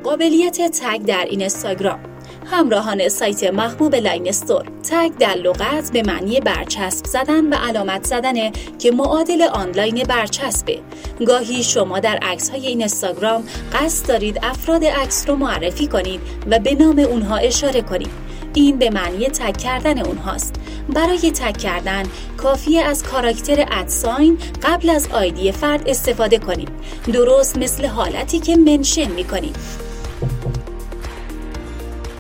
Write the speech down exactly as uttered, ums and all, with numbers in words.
قابلیت تگ در اینستاگرام. همراهان سایت محبوب لاین استور، تگ در لغت به معنی برچسب زدن و علامت زدنه که معادل آنلاین برچسبه. گاهی شما در عکس‌های اینستاگرام قصد دارید افراد عکس رو معرفی کنید و به نام اونها اشاره کنید. این به معنی تگ کردن اونهاست. برای تگ کردن کافیه از کاراکتر ادساین قبل از آیدی فرد استفاده کنید، درست مثل حالتی که منشن می‌کنید.